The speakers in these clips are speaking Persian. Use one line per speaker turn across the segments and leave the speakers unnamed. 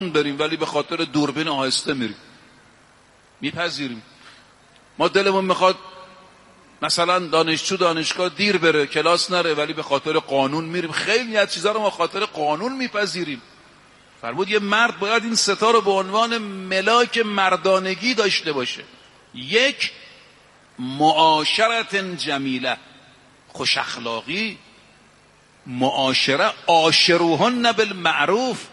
بریم ولی به خاطر دوربین آهسته میریم، میپذیریم. ما دلمون میخواد مثلا دانشجو دانشگاه دیر بره، کلاس نره، ولی به خاطر قانون میریم. خیلی از چیزا رو ما خاطر قانون میپذیریم. فرمود یه مرد باید این ستا رو به عنوان ملاک مردانگی داشته باشه. یک، معاشرت جمیله، خوش اخلاقی، معاشره، عاشروهن بالمعروف،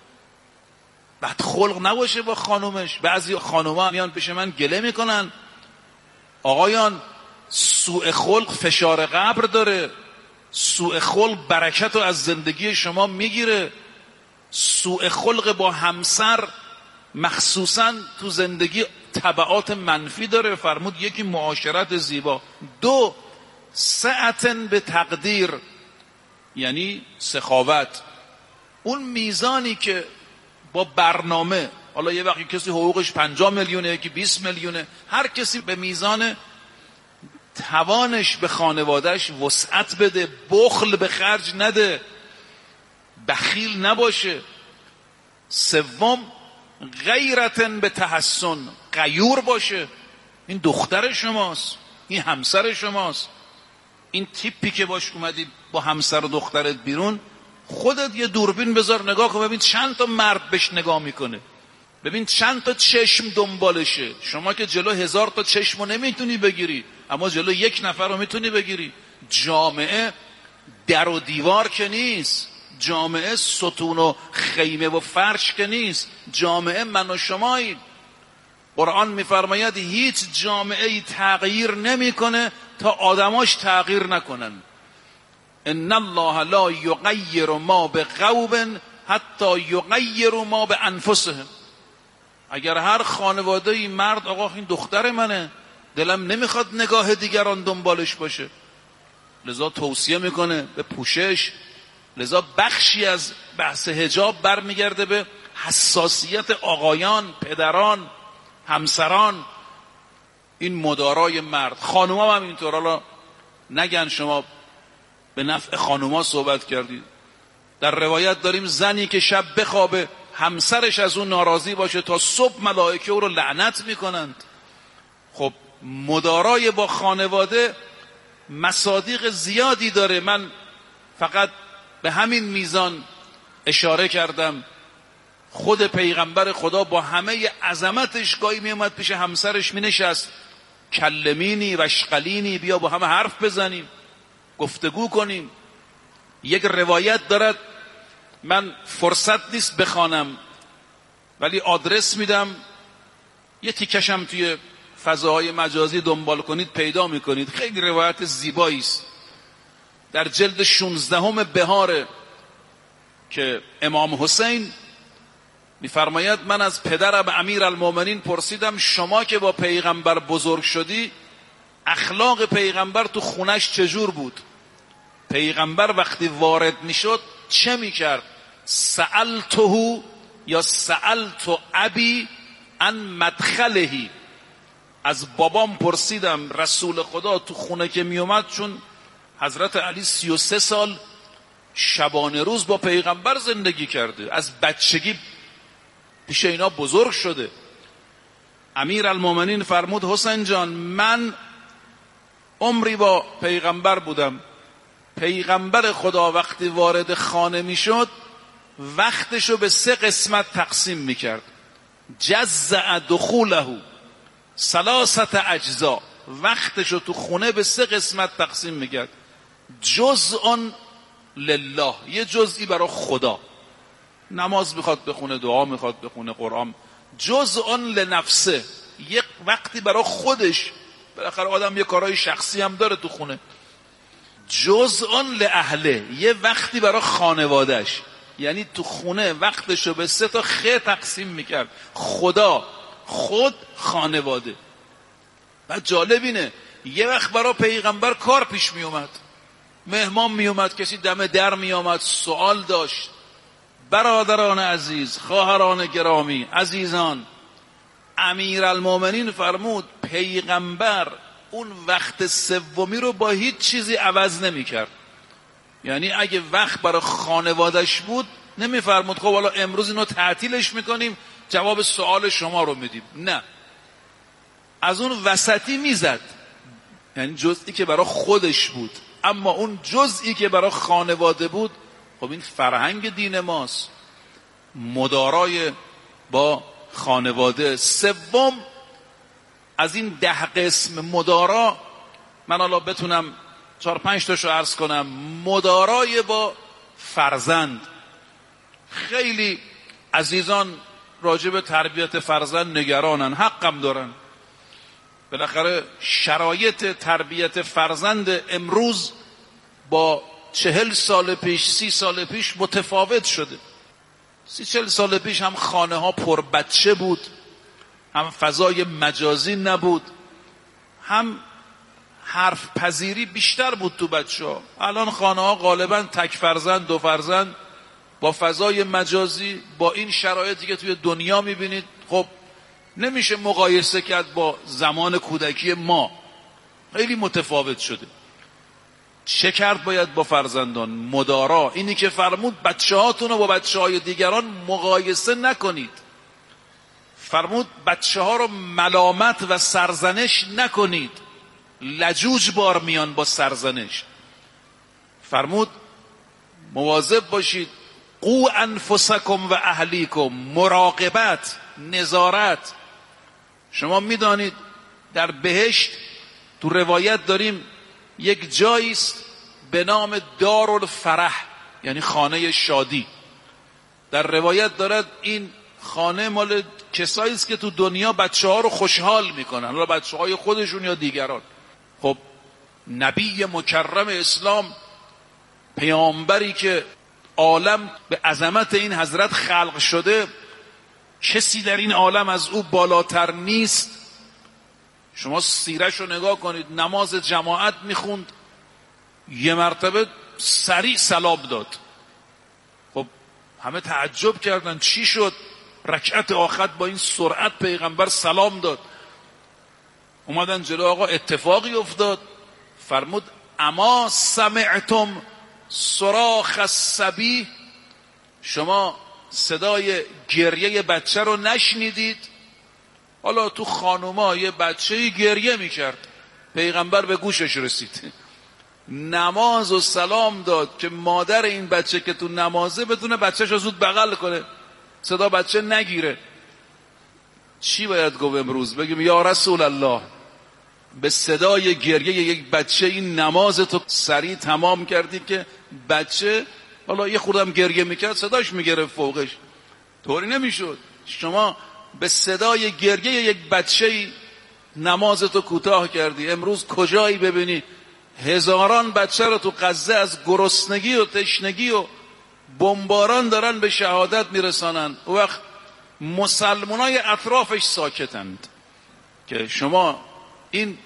بد خلق نباشه با خانومش. بعضی خانوما میان پیش من گله میکنن، آقایان سوء خلق فشار قبر داره، سوء خلق برکت رو از زندگی شما میگیره، سوء خلق با همسر مخصوصا تو زندگی تبعات منفی داره. فرمود یکی معاشرت زیبا. دو، سعتن به تقدیر، یعنی سخاوت، اون میزانی که با برنامه، حالا یه وقتی کسی حقوقش 50 میلیونه، یکی 20 میلیونه، هر کسی به میزان توانش به خانوادهش وسعت بده، بخل به خرج نده، بخیل نباشه. سوم، غیرتن به تحسن، غیور باشه. این دختر شماست، این همسر شماست، این تیپی که باش اومدی با همسر و دخترت بیرون، خودت یه دوربین بذار نگاه کن، ببین چند تا مرد بهش نگاه میکنه، ببین چند تا چشم دنبالشه. شما که جلو 1000 تا چشمو نمیتونی بگیری، اما جلو یک نفر رو میتونی بگیری. جامعه در و دیوار که نیست، جامعه ستون و خیمه و فرش که نیست، جامعه من و شماییم. قرآن میفرماید هیچ جامعه ای تغییر نمیکنه تا آدماش تغییر نکنن. ان الله لا یغیر ما بقوم حتی یغیروا ما بانفسهم. اگر هر خانواده ای مرد آقا این دختر منه، دلم نمیخواد نگاه دیگران دنبالش باشه، لذا توصیه میکنه به پوشش. لذا بخشی از بحث حجاب برمیگرده به حساسیت آقایان، پدران، همسران، این مدارای مرد. خانوما هم اینطور. حالا نگن شما به نفع خانوما صحبت کردید. در روایت داریم زنی که شب بخوابه همسرش از اون ناراضی باشه تا صبح ملائکه او رو لعنت میکنند. خب مدارای با خانواده مصادیق زیادی داره. من فقط به همین میزان اشاره کردم. خود پیغمبر خدا با همه عظمتش گاهی میومد پیش همسرش مینشست، کلمینی و اشقلینی، بیا با هم حرف بزنیم، گفتگو کنیم. یک روایت دارد، من فرصت نیست بخوانم ولی آدرس میدم، یه تیکشم توی فضاهای مجازی دنبال کنید پیدا میکنید. خیلی روایت زیبایی است. در جلد 16 بهاره که امام حسین میفرماید من از پدرم امیرالمومنین پرسیدم شما که با پیغمبر بزرگ شدی اخلاق پیغمبر تو خونش چجور بود؟ پیغمبر وقتی وارد میشد چه میکرد؟ سألته یا سألت ابی عن مدخلهی، از بابام پرسیدم رسول خدا تو خونه که میومد، چون حضرت علی 33 سال شبانه روز با پیغمبر زندگی کرده، از بچگی پیش اینا بزرگ شده. امیرالمومنین فرمود حسین جان من عمری با پیغمبر بودم، پیغمبر خدا وقتی وارد خانه میشد وقتشو به 3 قسمت تقسیم میکرد. جزع دخوله 3 اجزا، وقتشو تو خونه به 3 قسمت تقسیم میکرد. جزء لله، یه جزئی برای خدا، نماز میخواد بخونه، دعا میخواد بخونه، قرآن. جزء لنفسه، یک وقتی برای خودش، بالاخره آدم یه کارهای شخصی هم داره تو خونه. جزء لاهله، یه وقتی برای خانوادهش، یعنی تو خونه وقتشو به 3 تا خ تقسیم میکرد: خدا، خود، خانواده. و جالب اینه یه وقت برای پیغمبر کار پیش میومد، مهمان میومد، کسی دم در میومد، سوال داشت. برادران عزیز، خواهران گرامی، عزیزان، امیرالمومنین فرمود پیغمبر اون وقت سومی رو با هیچ چیزی عوض نمی کرد. یعنی اگه وقت برای خانوادش بود نمیفرمود خب حالا امروز اینو تعطیلش میکنیم جواب سوال شما رو میدیم. نه، از اون وسطی میزد، یعنی جزئی که برای خودش بود، اما اون جزئی که برای خانواده بود، خب این فرهنگ دین ماست، مدارای با خانواده. سوم از این 10 قسم مدارا، من حالا بتونم 4-5 تاشو عرض کنم. مدارای با فرزند. خیلی عزیزان راجع به تربیت فرزند نگرانن، حقم دارن. بالاخره شرایط تربیت فرزند امروز با 40 سال پیش 30 سال پیش متفاوت شده. 30-40 سال پیش هم خانه ها پر بچه بود، هم فضای مجازی نبود، هم حرف پذیری بیشتر بود تو بچه ها. الان خانه ها غالبا تک فرزند 2 فرزند با فضای مجازی، با این شرایطی که توی دنیا میبینید، خب نمیشه مقایسه کرد با زمان کودکی ما، خیلی متفاوت شده. چه کرد باید با فرزندان؟ مدارا. اینی که فرمود بچه هاتون رو با بچه های دیگران مقایسه نکنید. فرمود بچه ها رو ملامت و سرزنش نکنید، لجوج بار میان با سرزنش. فرمود مواظب باشید، قو انفسکم و اهلیکم، مراقبت، نظارت. شما میدانید در بهشت تو روایت داریم یک جایی است به نام دارالفرح، یعنی خانه شادی. در روایت دارد این خانه مال کسایی است که تو دنیا بچه ها رو خوشحال میکنن، حالا بچه های خودشون یا دیگران. خب نبی مکرم اسلام، پیامبری که عالم به عظمت این حضرت خلق شده، کسی در این عالم از او بالاتر نیست. شما سیرش رو نگاه کنید، نماز جماعت میخوند، یه مرتبه سریع سلام داد. خب همه تعجب کردن چی شد؟ رکعت آخر با این سرعت پیغمبر سلام داد. اومدن جلو، آقا اتفاقی افتاد. فرمود اما سمعتم صراخ الصبی، شما صدای گریه بچه رو نشنیدید؟ حالا تو خانوما یه بچه‌ای گریه میکرد، پیغمبر به گوشش رسید، نماز و سلام داد که مادر این بچه که تو نمازه بدونه بچه‌ش رو زود بغل کنه، صدا بچه نگیره. چی باید گفت امروز؟ بگیم یا رسول الله، به صدای گریه یک بچه این نماز تو سریع تمام کردی که بچه حالا یه خوردم گریه میکرد صداش میگرفت فوقش؟ طوری نمیشد. شما به صدای گریه یک بچه نماز تو کوتاه کردی. امروز کجایی ببینی هزاران بچه رو تو غزه از گرسنگی و تشنگی و بمباران دارن به شهادت میرسانن، و وقت مسلمانای اطرافش ساکتند. که شما این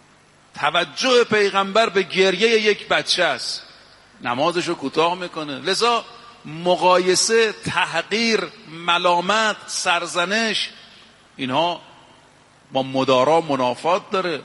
توجه پیغمبر به گریه یک بچه است، نمازشو کوتاه میکنه. لذا مقایسه، تحقیر، ملامت، سرزنش، اینها با مدارا منافات داره.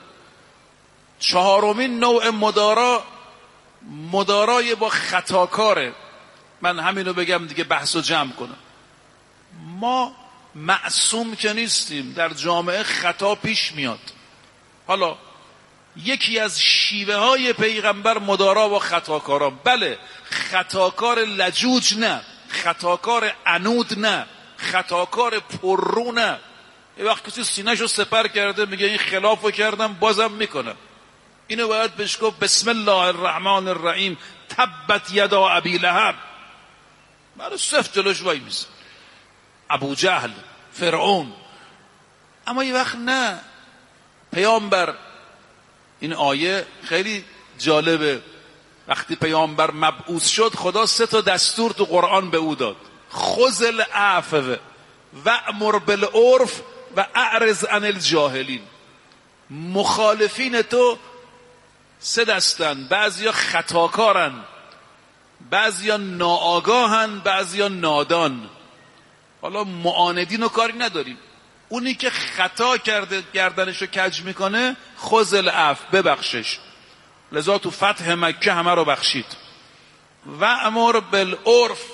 4مین نوع مدارا، مدارای با خطاکاره. من همینو بگم دیگه بحثو جمع کنم. ما معصوم که نیستیم، در جامعه خطا پیش میاد. حالا یکی از شیوه های پیغمبر مدارا با خطاکاران. بله، خطاکار لجوج نه، خطاکار عنود نه، خطاکار پررو نه. یه وقت کسی سینه‌شو سپر کرده میگه این خلافو کردم بازم میکنم، اینو باید بهش گفت بسم الله الرحمن الرحیم تبت یدا ابی لهب، برای صف جلوش وای میسه، ابو جهل، فرعون. اما یه وقت نه، پیامبر، این آیه خیلی جالبه، وقتی پیامبر مبعوث شد خدا 3 دستور تو قرآن به او داد: خذ العفو وأمر بالعرف و اعرض عن الجاهلین. مخالفین تو 3 دستن، بعضیا خطاکارن، بعضیا ناآگاهن، بعضیا نادان. حالا معاندین و کاری نداریم، اونی که خطا کرده گردنشو کج میکنه خذ العفو، ببخشش. لذا تو فتح مکه همه رو بخشید. و امر بالعرف،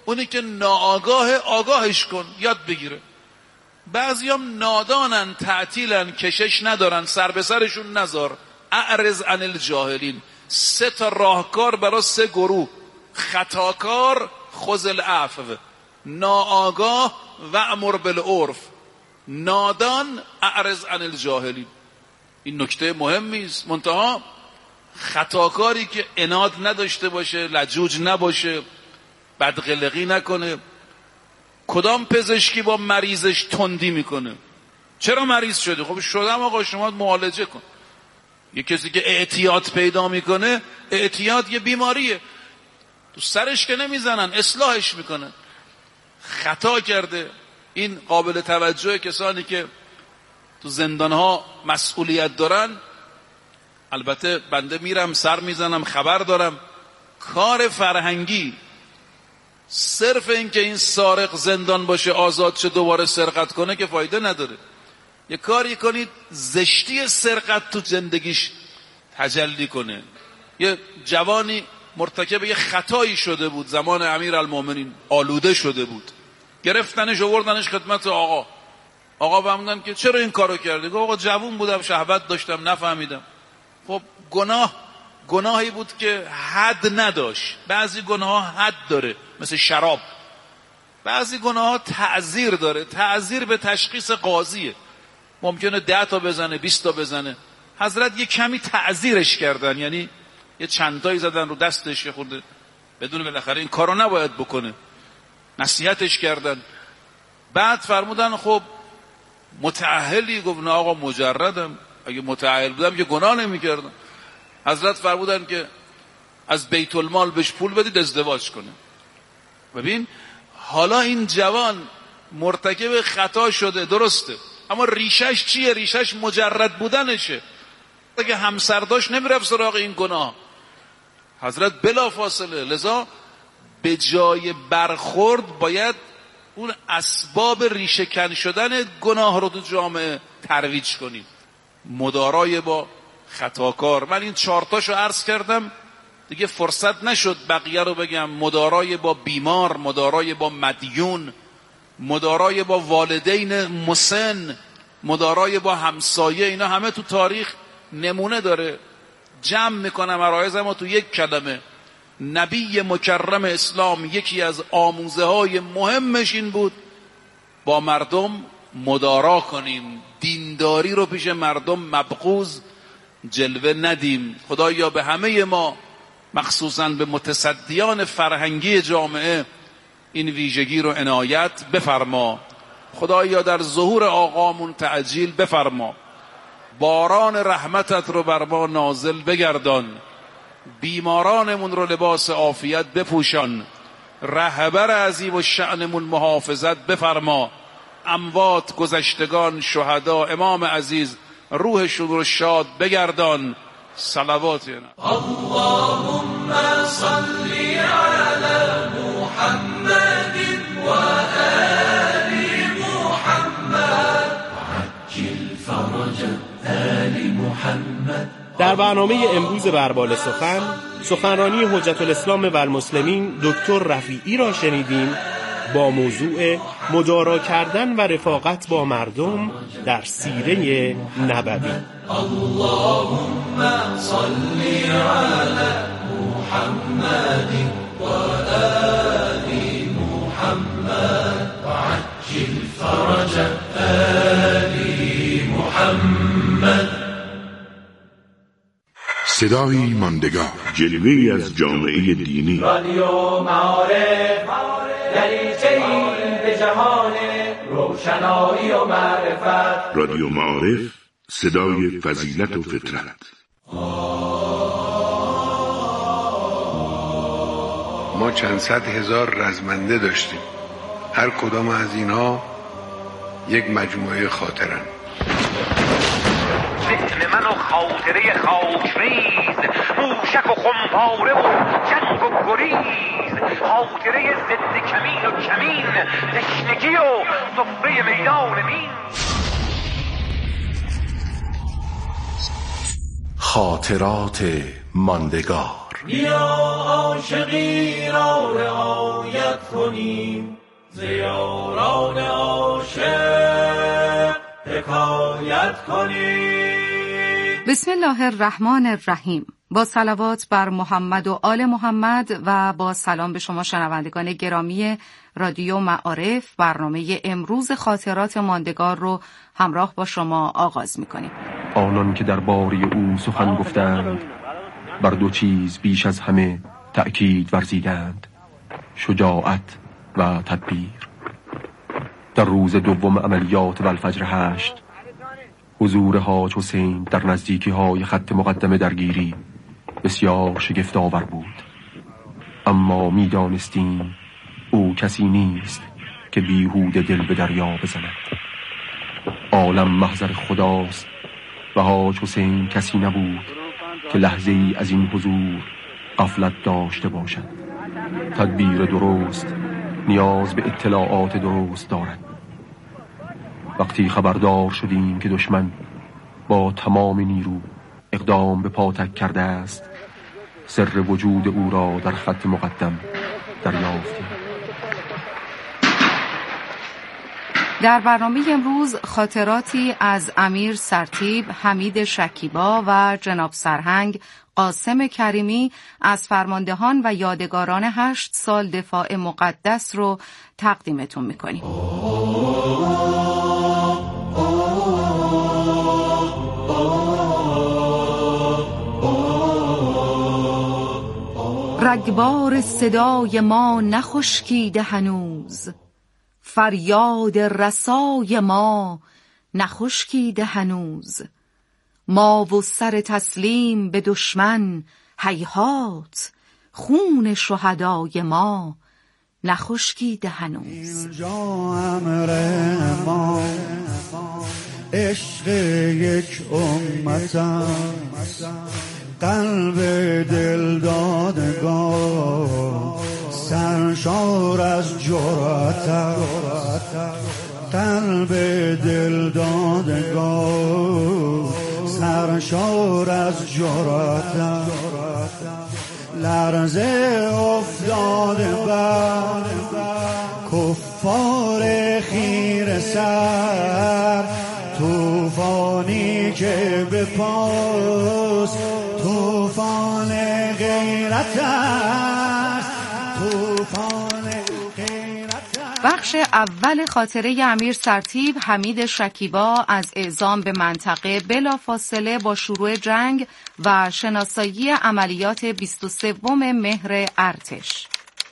اونی که ناآگاه آگاهش کن، یاد بگیره. بعضی هم نادانن، تعطیلن، کشش ندارن، سر به سرشون نذار. اعرض عن الجاهلین. 3 راهکار برای 3 گروه: خطاکار خذ العفو، ناآگاه و امر بالعرف، نادان اعرض عن الجاهلین. این نکته مهمی است. منتها خطاکاری که عناد نداشته باشه، لجوج نباشه، بدقلقی نکنه. کدام پزشکی با مریضش تندی میکنه؟ چرا مریض شده؟ خب شدم آقا، شما معالجه کن. یه کسی که اعتیاد پیدا میکنه، اعتیاد یه بیماریه، تو سرش که نمیزنن، اصلاحش میکنن. خطا کرده. این قابل توجه کسانی که تو زندانها مسئولیت دارن. البته بنده میرم سر میزنم، خبر دارم. کار فرهنگی صرف این که این سارق زندان باشه، آزاد شه، دوباره سرقت کنه که فایده نداره. یه کاری کنید زشتی سرقت تو زندگیش تجلی کنه. یه جوانی مرتکب یه خطایی شده بود زمان امیرالمومنین، آلوده شده بود، گرفتنش آوردنش خدمت آقا فهمیدن که چرا این کارو کردی؟ گفت آقا جوون بودم، شهوت داشتم، نفهمیدم. خب گناهی بود که حد نداشت. بعضی گناه حد داره، مثل شراب. بعضی گناه تعزیر داره. تعزیر به تشخیص قاضیه. ممکنه 10 تا بزنه، 20 تا بزنه. حضرت یه کمی تعزیرش کردن، یعنی یه چندتایی زدن رو دستش، یه خورده بدون، بالاخره این کارو نباید بکنه، نصیحتش کردن. بعد فرمودن خب متأهلی؟ گفت نه آقا مجردم، اگه متأهل بودم که گناه نمی کردم. حضرت فرمودن که از بیت المال بهش پول بدید ازدواج کنه. ببین حالا این جوان مرتکب خطا شده، درسته، اما ریشش چیه؟ ریشش مجرد بودنشه. اگه همسر داشت نمیرفت سراغ این گناه. حضرت بلا فاصله، لذا به جای برخورد باید اون اسباب ریشه کن شدن گناه رو تو جامعه ترویج کنیم. مدارای با خطاکار. من این 4 تاشو عرض کردم، دیگه فرصت نشد بقیه رو بگم. مدارای با بیمار، مدارای با مدیون، مدارای با والدین مسن، مدارای با همسایه، اینا همه تو تاریخ نمونه داره. جمع میکنم عرایزم تو یک کلمه. نبی مکرم اسلام یکی از آموزه های مهمش این بود با مردم مدارا کنیم، دینداری رو پیش مردم مبغوض جلوه ندیم. خدایا به همه ما، مخصوصا به متصدیان فرهنگی جامعه، این ویژگی رو عنایت بفرما. خدایا در ظهور آقامون تعجیل بفرما. باران رحمتت رو بر ما نازل بگردان. بیمارانمون رو لباس عافیت بپوشان. رهبر عظیم و شأنمون محافظت بفرما. اموات، گذشتگان، شهدا، امام عزیز، روحشون رو شاد بگردان. صلوات
اللهم صل على محمد و آل محمد عجل فرج آل محمد.
در برنامه امروز بربال سخنرانی حجت الاسلام و المسلمین دکتر رفیعی را شنیدیم با موضوع مدارا کردن و رفاقت با مردم در سیره نبوی.
اللهم صل على محمد و آل محمد وعجل فرج آل محمد.
صدای ماندگار، جلوه‌ای از جامعه دینی.
رادیو معارف، دریچه‌ای به جهان روشنایی و معرفت.
رادیو معارف، صدای فضیلت و فطرت.
ما چند صد هزار رزمنده داشتیم. هر کدام از اینها یک مجموعه خاطرن.
ذهن من و خاطره خاکریز، موشک و خمپاره و جنگ و گریز، خاطره ضد کمین و کمین، تشنگی و سفره میدان مین.
خاطرات ماندگار.
بیا عاشقی را رعایت کنیم، ز یاران عاشق حکایت کنیم.
بسم الله الرحمن الرحیم. با صلوات بر محمد و آل محمد و با سلام به شما شنوندگان گرامی رادیو معارف، برنامه امروز خاطرات ماندگار رو همراه با شما آغاز می‌کنیم.
آنان که در باری او سخن گفتند، بر دو چیز بیش از همه تأکید ورزیدند: شجاعت و تدبیر. در روز دوم عملیات والفجر 8 حضور حاج حسین در نزدیکی های خط مقدم درگیری بسیار شگفت آور بود، اما می دانستیم او کسی نیست که بیهوده دل به دریا بزند. عالم محضر خداست و حاج حسین کسی نبود که لحظه ای از این حضور غفلت داشته باشد. تدبیر درست نیاز به اطلاعات درست دارد. وقتی خبردار شدیم که دشمن با تمام نیرو اقدام به پاتک کرده است، سر وجود او را در خط مقدم دریافتیم.
در برنامه امروز خاطراتی از امیر سرتیپ حمید شکیبا و جناب سرهنگ قاسم کریمی از فرماندهان و یادگاران 8 سال دفاع مقدس رو تقدیمتون میکنیم. رگبار صدای ما نخشکیده هنوز، فریاد رسای ما نخشکیده هنوز. ما و سر تسلیم به دشمن هیهات، خون شهدای ما نخشکیده هنوز.
اینجا امر ما عشق یک امت، قلب دل دادگاه سرشار از جرأت، قلب دل دادگاه سرشار از جرأت. لرزه افتاده بر کفار خیره سر، طوفانی که به پاس طوفان غیرت است، طوفان غیرت است.
بخش اول خاطره امیر سرتیپ حمید شکیبا از اعزام به منطقه بلافاصله با شروع جنگ و شناسایی عملیات 23 مهر ارتش.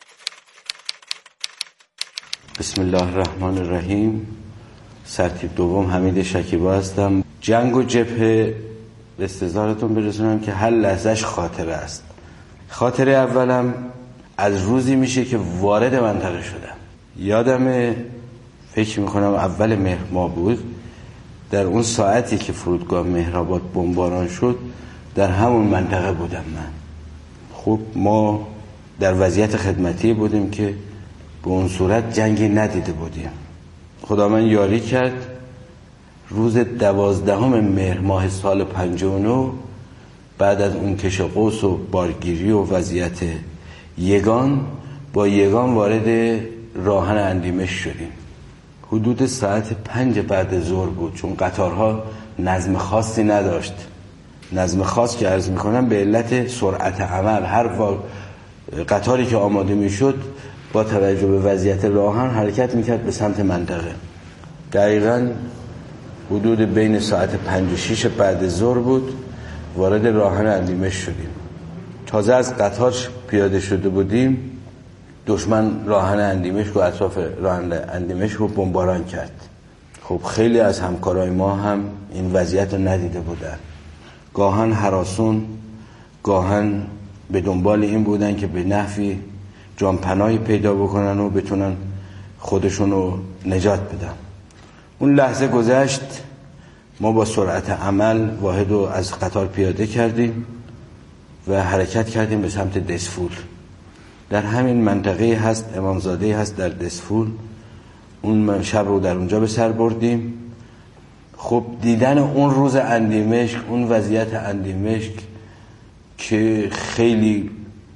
بسم الله الرحمن الرحیم. سرتیپ دوم حمید شکیبا هستم. جنگ و جبهه به استظهارتون برسونم که هر لحظهش خاطره است. خاطره اولم از روزی میشه که وارد منطقه شدم. یادمه، فکر میکنم اول مهر ماه بود، در اون ساعتی که فرودگاه مهرآباد بمباران شد در همون منطقه بودم من. خب ما در وضعیت خدمتی بودیم که به اون صورت جنگی ندیده بودیم. خدا من یاری کرد، روز 12 مهر ماه سال 59 بعد از اون کش قوس و بارگیری و وضعیت یگان، با یگان وارد راهن اندیمش شدیم. حدود ساعت 5 بعد ظهر بود، چون قطارها نظم خاصی نداشت. نظم خاص که عرض میکنم به علت سرعت عمل، هر قطاری که آماده میشد با توجه به وضعیت راهن حرکت میکرد به سمت منطقه. دقیقاً حدود بین ساعت 5 و 6 بعد ظهر بود، وارد راهن اندیمش شدیم. تازه از قطار پیاده شده بودیم، دشمن راهن اندیمشک و اطراف راهن اندیمشک رو بمباران کرد. خب خیلی از همکارای ما هم این وضعیت رو ندیده بودن، گاهن هراسون، گاهن به دنبال این بودن که به نحوی جانپناهی پیدا بکنن و بتونن خودشون رو نجات بدن. اون لحظه گذشت، ما با سرعت عمل واحد رو از قطار پیاده کردیم و حرکت کردیم به سمت دسفول. در همین منطقه هست امامزاده هست در دسفول. اون شب رو در اونجا به سر بردیم. خب دیدن اون روز اندیمشک، اون وضعیت اندیمشک که خیلی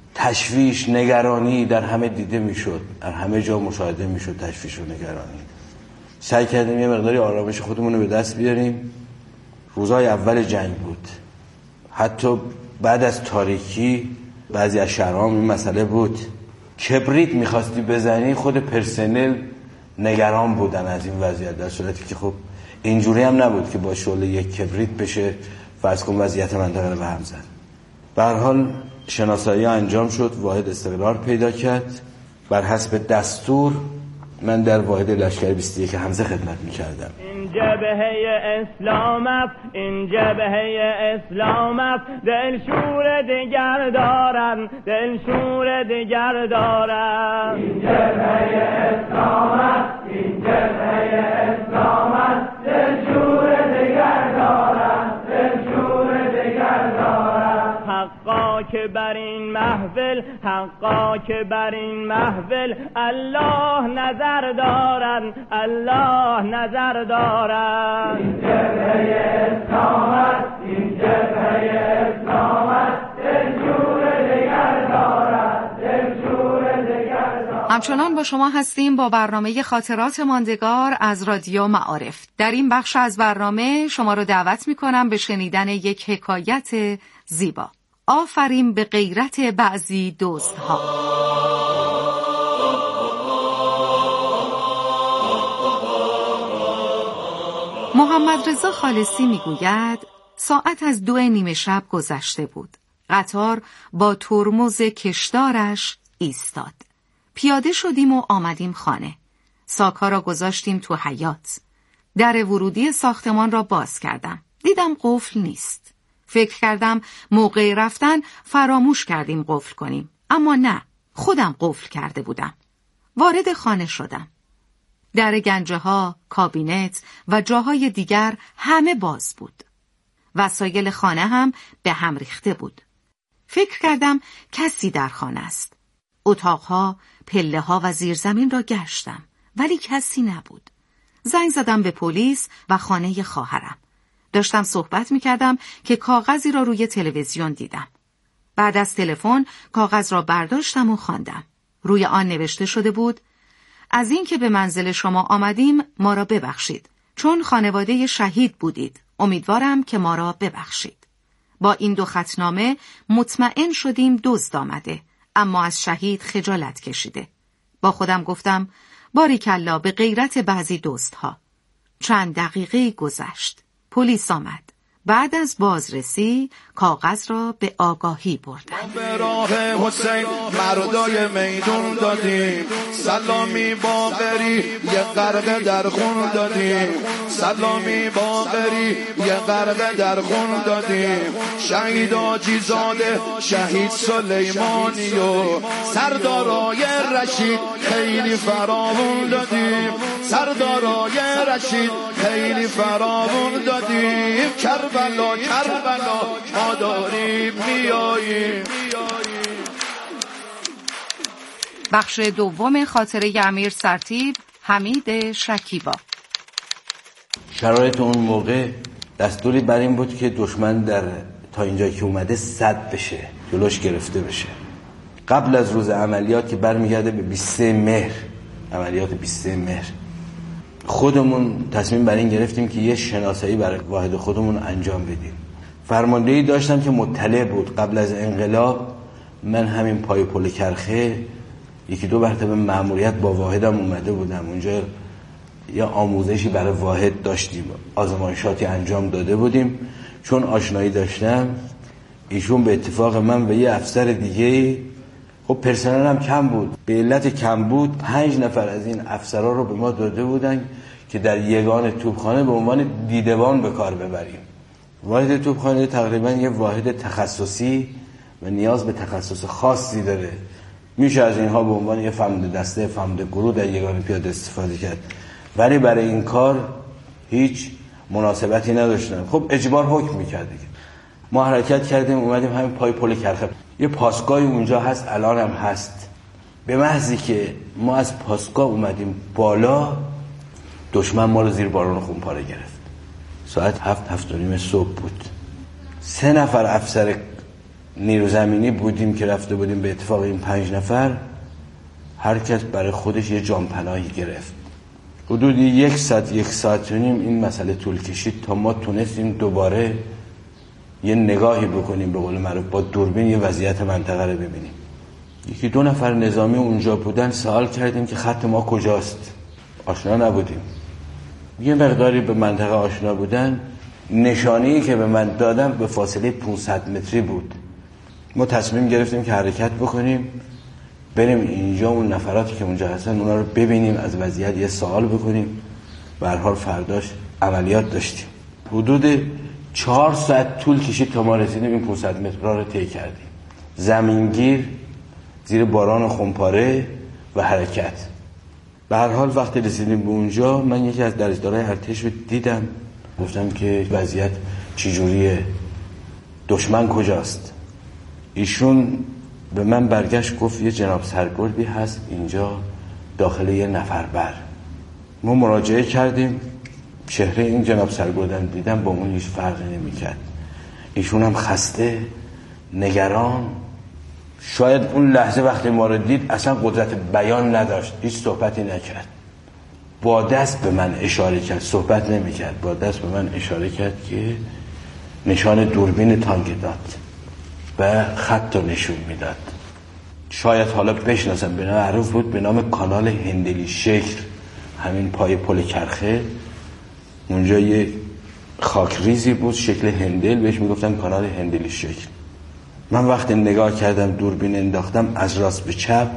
تشویش، نگرانی در همه دیده میشد، در همه جا مشاهده میشد تشویش و نگرانی. سعی کردیم یه مقداری آرامش خودمون رو به دست بیاریم. روزهای اول جنگ بود، حتی بعد از تاریکی بعضی از شهرها این مسئله بود. کبریت میخواستی بزنی، خود پرسنل نگران بودن از این وضعیت، در صورتی که خب اینجوری هم نبود که با شعله یک کبریت بشه فرض کن وضعیت منطقه رو به هم زد. به هر حال شناسایی انجام شد، واحد استقرار پیدا کرد. بر حسب دستور من در واحد لشکر 21 حمزه خدمت می‌کردم.
این جبهه اسلام است، این جبهه اسلام است، دلشور دیگر دارن، دلشور دیگر دارن. این جبهه اسلام است، این جبهه اسلام است، دلشور دیگر دارن، دلشور دیگر دارن. حقا که بر این محفل، حقا که بر این محفل الله نظر دارن، الله نظر دارن. این جبهه اسلام است، این جبهه اسلام است، دلشور دیگر دارن، دلشور دیگر دارن.
همچنان با شما هستیم با برنامه خاطرات ماندگار از رادیو معارف. در این بخش از برنامه شما رو دعوت می‌کنم به شنیدن یک حکایت زیبا. آفرین به غیرت بعضی دزدها. محمد رضا خالصی میگوید ساعت از 2:30 شب گذشته بود. قطار با ترمز کشدارش ایستاد. پیاده شدیم و آمدیم خانه. ساک‌ها را گذاشتیم تو حیاط. در ورودی ساختمان را باز کردم. دیدم قفل نیست. فکر کردم موقع رفتن فراموش کردیم قفل کنیم، اما نه، خودم قفل کرده بودم. وارد خانه شدم. در گنجه ها، کابینت و جاهای دیگر همه باز بود. وسایل خانه هم به هم ریخته بود. فکر کردم کسی در خانه است. اتاقها، پله ها و زیرزمین را گشتم، ولی کسی نبود. زنگ زدم به پلیس و خانه خواهرم. داشتم صحبت می‌کردم که کاغذی را روی تلویزیون دیدم. بعد از تلفن کاغذ را برداشتم و خواندم. روی آن نوشته شده بود: از این که به منزل شما آمدیم ما را ببخشید، چون خانواده شهید بودید. امیدوارم که ما را ببخشید. با این 2 خطنامه مطمئن شدیم دزد آمده، اما از شهید خجالت کشیده. با خودم گفتم باریکالله به غیرت بعضی دزدها. چند دقیقه گذشت. پلیس آمد. بعد از بازرسی کاغذ را به آگاهی بردند.
به راه حسین مردای میدون دادیم، سلامی باقری یه غرقه در خون دادیم، سلامی باقری یه غرقه در خون دادیم. شهید آجیزاده، شهید سلیمانی و سردارای رشید خیلی فراوون دادیم، سردارای رشید خیلی فراوون دادیم. کربلا کربلا ما داریم میاییم.
بخش دوم خاطره امیر سرتیپ، حمید شکیبا.
شرایط اون موقع دستوری بر این بود که دشمن در تا اینجا که اومده سد بشه، جلوش گرفته بشه. قبل از روز عملیات که برمیگرده به 23 مهر، عملیات 23 مهر، خودمون تصمیم بر این گرفتیم که یه شناسایی برای واحد خودمون انجام بدیم. فرماندهی داشتم که مطلع بود. قبل از انقلاب من همین پای پل کرخه 1-2 مرتبه مأموریت با واحدم اومده بودم. اونجا یه آموزشی برای واحد داشتیم، آزمایشاتی انجام داده بودیم. چون آشنایی داشتم، ایشون به اتفاق من و یه افسر دیگه، خب پرسنل هم کم بود، به علت کم بود 5 نفر از این افسرها رو به ما داده بودن که در یگان توپخانه به عنوان دیدبان به کار ببریم. واحد توپخانه تقریبا یه واحد تخصصی و نیاز به تخصص خاصی داره. میشه از اینها به عنوان یه فرمانده دسته، فرمانده گروه در یگان پیاده استفاده کرد، ولی برای این کار هیچ مناسبتی نداشتن. خب اجبار حکم میکرد. ما حرکت کردیم، اومدیم همین پای پل کرخه. یه پاسگاهی اونجا هست، الان هم هست. به محضی که ما از پاسگاه اومدیم بالا، دشمن ما رو زیر بارون خونپاره گرفت. ساعت 7-7:30 صبح بود. 3 نفر افسر نیرو زمینی بودیم که رفته بودیم به اتفاق این 5 نفر، هر کس برای خودش یه جانپناهی گرفت. حدود 1 ساعت و نیم این مسئله طول کشید تا ما تونستیم دوباره یه نگاهی بکنیم، به قول معروف با دوربین یه وضعیت منطقه رو ببینیم. 1-2 نفر نظامی اونجا بودن، سوال کردیم که خط ما کجاست. آشنا نبودیم. یه مقداری به منطقه آشنا بودن. نشانه‌ای که به من دادن به فاصله 500 متری بود. ما تصمیم گرفتیم که حرکت بکنیم، بریم اینجا اون نفراتی که اونجا هستن اونا رو ببینیم، از وضعیت یه سوال بکنیم. به هر حال فرداش عملیات داشتیم. حدود 4 ساعت طول کشید تا ما رسیدیم این 500 متر رو طی کردیم. زمینگیر، زیر باران خمپاره و حرکت. به هر حال وقتی رسیدیم به اونجا من یکی از درجدارای ارتش رو دیدم، گفتم که وضعیت چجوریه، دشمن کجاست. ایشون به من برگشت گفت یه جناب سرگردی هست اینجا داخل یه نفربر. ما مراجعه کردیم، چهره این جناب سرگردن دیدم با اون هیچ فرقی نمی‌کرد. ایشون هم خسته، نگران. شاید اون لحظه وقتی ما رو دید اصلا قدرت بیان نداشت، هیچ صحبتی نکرد. با دست به من اشاره کرد، صحبت نمی‌کرد، با دست به من اشاره کرد که نشان دوربین تانک داد و خط رو نشون میداد. شاید حالا بشناسم، به نام معروف بود به نام کانال هندلی شکل. همین پای پل کرخه اونجا یه خاکریزی بود شکل هندل، بهش میگفتن کانال هندلی شکل. من وقتی نگاه کردم دوربین انداختم، از راست به چپ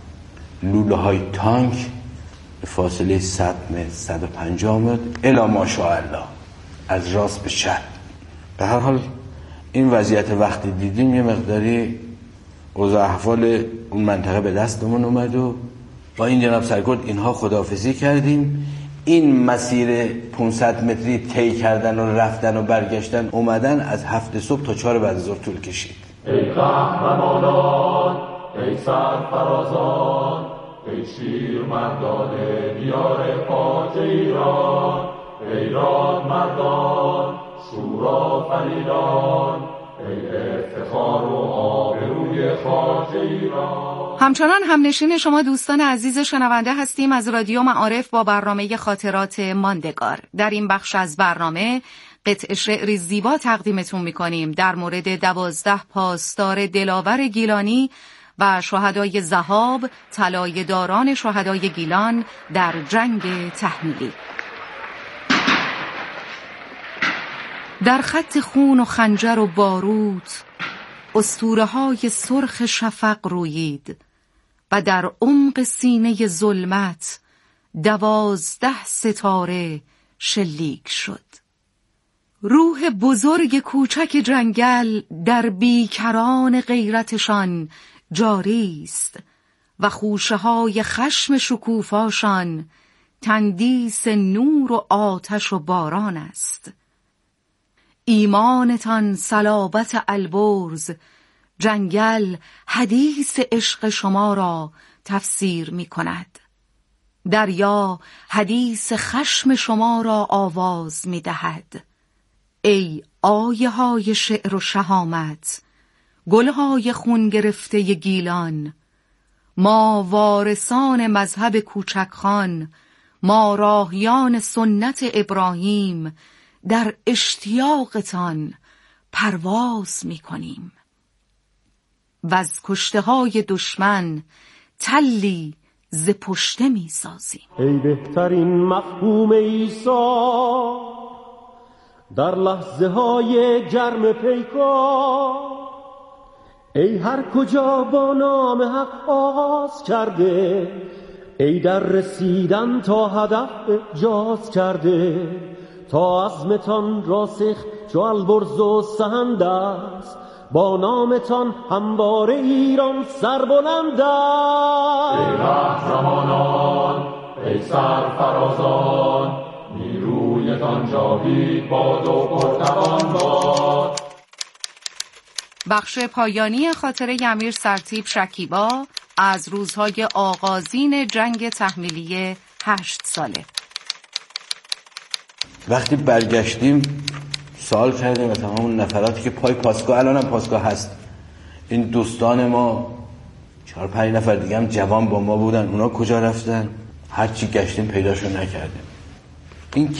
لوله های تانک به فاصله 100 متر 150 متر الی ماشاءالله از راست به چپ. به هر حال این وضعیت وقتی دیدیم یه مقداری اوضاع احوال اون منطقه به دستمون اومد و با این جناب سرگرد اینها خداحافظی کردیم. این مسیر 500 متری طی کردن و رفتن و برگشتن اومدن از 7 صبح تا 4 بعد از ظهر طول کشید.
ای قهرمانان، ای سرفرازان، ای شیر مردان دیار پاک ایران، ای راد مردان، شورا فریدان، ای افتخار و آبروی خاک ایران.
همچنان همنشین شما دوستان عزیز شنونده هستیم از رادیو معارف با برنامه خاطرات ماندگار. در این بخش از برنامه قطع شعری زیبا تقدیمتون میکنیم در مورد 12 پاسدار دلاور گیلانی و شهدای ذهاب، طلایه‌داران شهدای گیلان در جنگ تحمیلی. در خط خون و خنجر و باروت اسطوره‌های سرخ شفق رویید و در عمق سینه ظلمت 12 ستاره شلیک شد. روح بزرگ کوچک جنگل در بیکران غیرتشان جاری است و خوشه‌های خشم شکوفاشان تندیس نور و آتش و باران است. ایمانتان صلابت البرز، جنگل حدیث عشق شما را تفسیر می کند. دریا حدیث خشم شما را آواز می دهد. ای آیه های شعر و شهامت، گلهای خون گرفته گیلان، ما وارثان مذهب کوچکخان، ما راهیان سنت ابراهیم، در اشتیاقتان پرواز می کنیم و از کشته های دشمن تلی ز پشته می سازیم.
ای بهترین مفهوم عیسی در لحظه های گرم پیکار، ای هر کجا با نام حق آغاز کرده، ای در رسیدن تا هدف اجاز کرده، تا عزمتان راسخ چو البرز و سهند است، با نامتان همواره ایران سربلند است.
ای قهرمانان، ای سرفرازان، نیرویتان جاوید باد و پرتوان باد.
بخش پایانی خاطره امیر سرتیپ شکیبا از روزهای آغازین جنگ تحمیلی 8 ساله.
وقتی برگشتیم سوال کردیم از تمام نفراتی که پای پاسگاه، الان هم پاسگاه هست، این دوستان ما 4-5 نفر دیگه هم جوان با ما بودن، اونا کجا رفتن؟ هرچی گشتیم پیداشون نکردیم. این